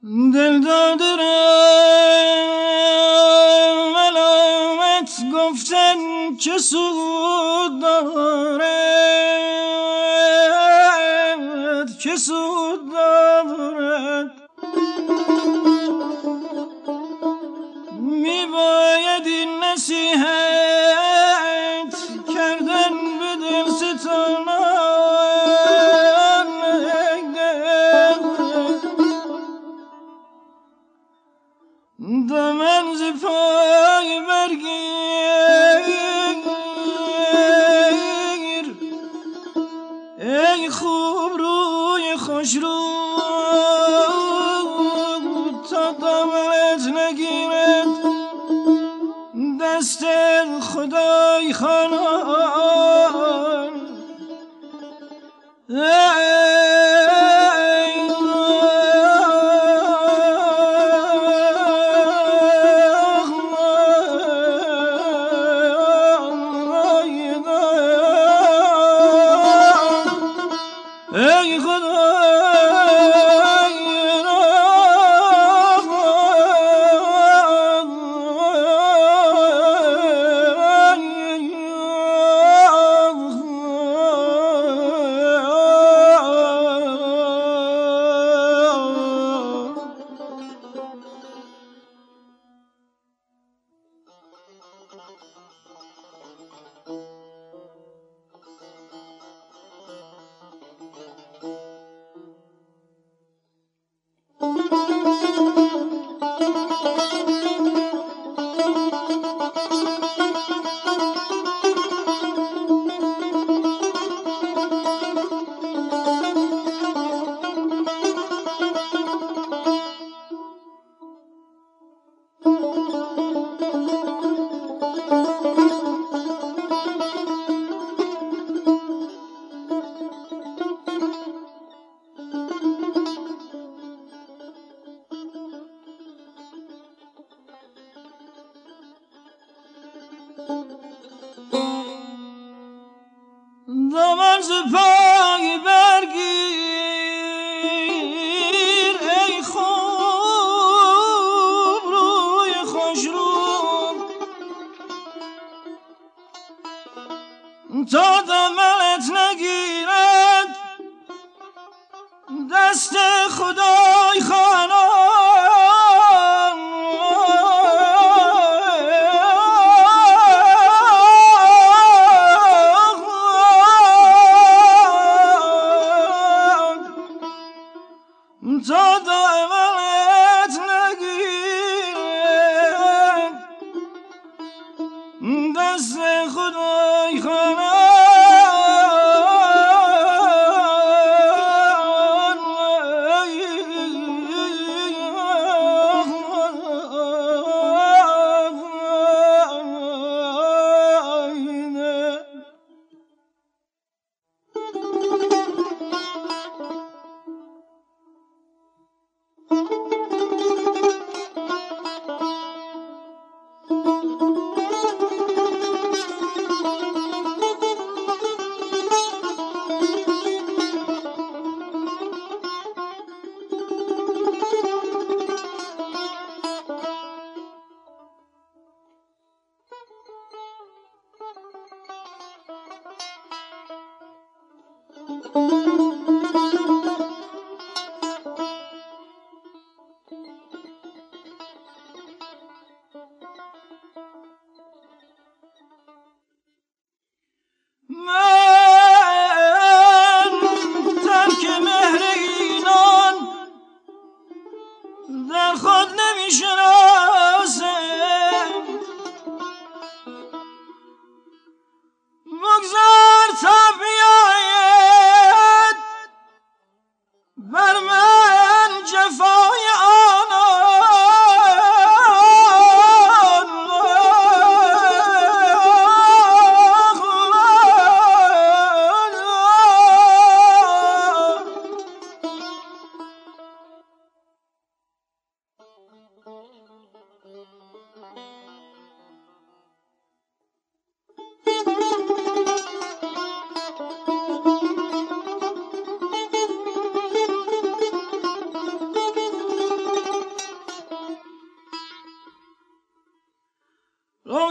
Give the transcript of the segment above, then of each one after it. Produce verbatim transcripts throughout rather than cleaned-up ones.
دل دادرم ملامت گفتن چه سود دارد، چه سود دارد. می باید این نصیحت کردن به دل ستانان، دامن ز پای برگیر ای خوب روی خوش رو، تا دامنت نگیرد دست خدای خانان. ای خدا دامن ز پای برگیر ای خوب روی خوش رو، تا دامنت نگیرد دست خدای خانان. تا دامنت نگیرد دست خدای خانان. من ترک مهر اینان در خود نمی شناسم، بگذار تا بیاید بر من جفای آنان.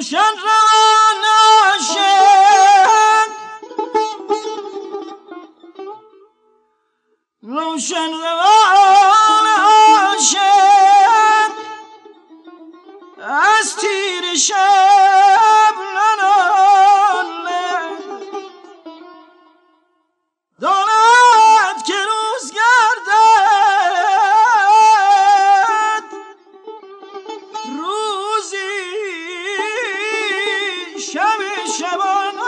روشن روان عاشق روشن روان عاشق از تیر شب نناله داند که روز گردد روزی شب شبانه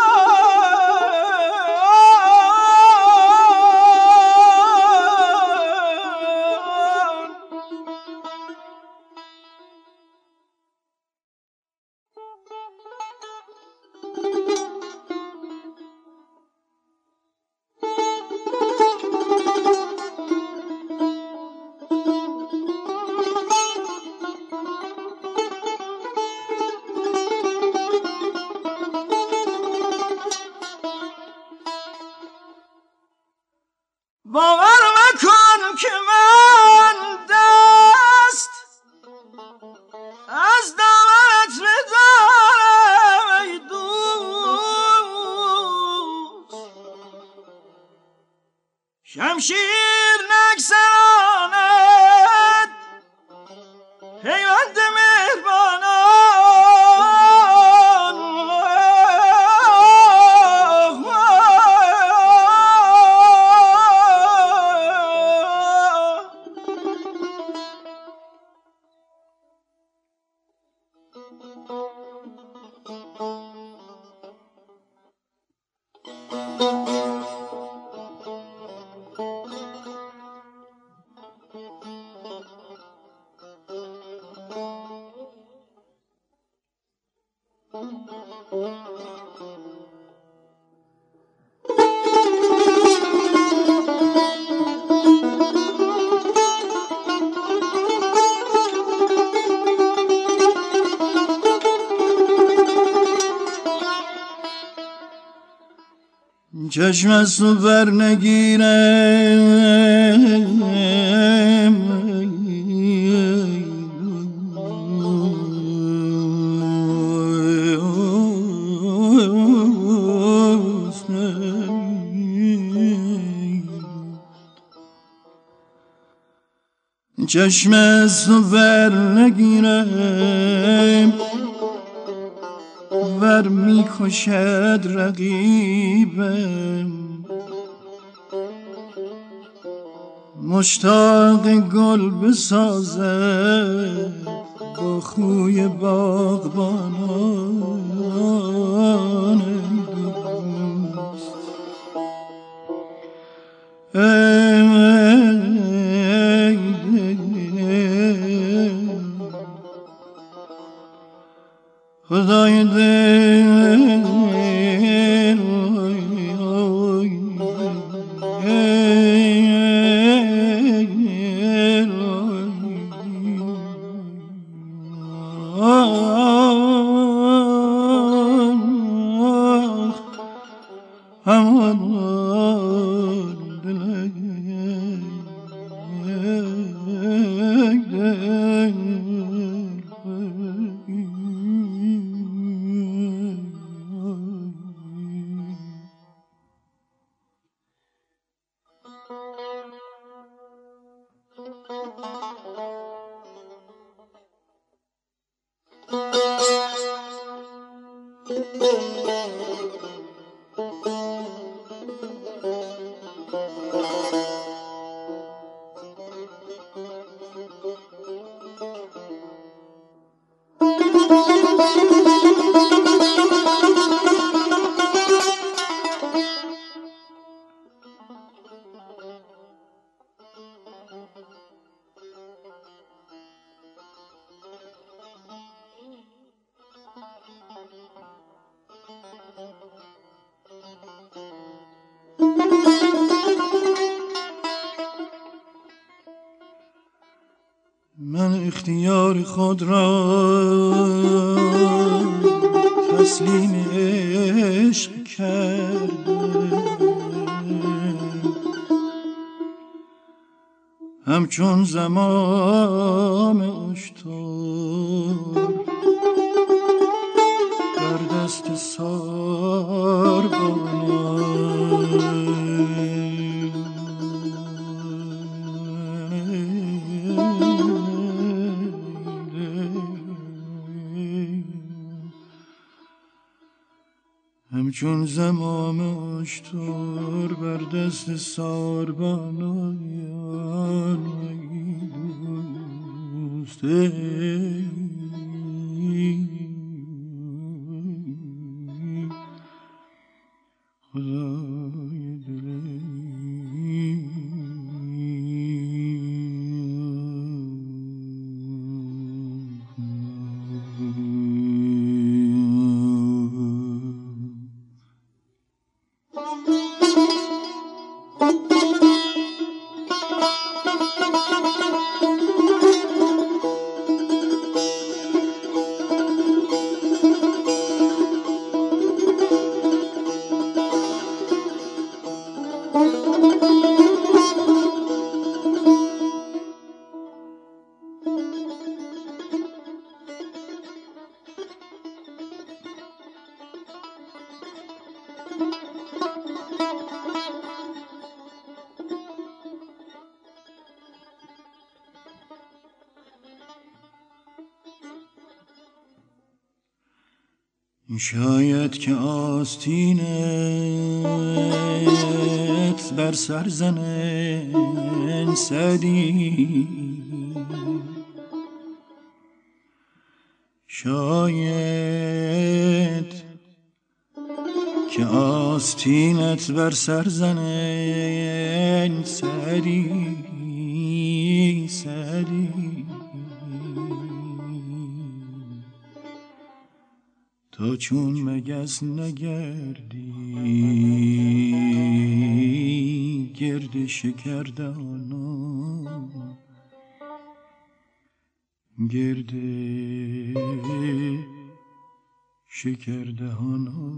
باور مکن که من دست از دامت بدارم ای دوست شمشیر نگذراند پیوند مهربانان چشم از تو بر نگیرم چشم از تو بر نگیرم ور می کشد رقیبم مشتاق گل بسازد با خوی باغبانان دوست خدای دل من اختیار خود را تسلیم عشق کردم همچون زمان اشتر همچون زمام اشتر بر دست ساربانان ای دوست ای خدای دل شاید که آستینت بر سر زنه سدی، شاید که آستینت بر سر زنه سدی سدی تا چون مگس نگردی گرد شکردانا، گرد شکردانا.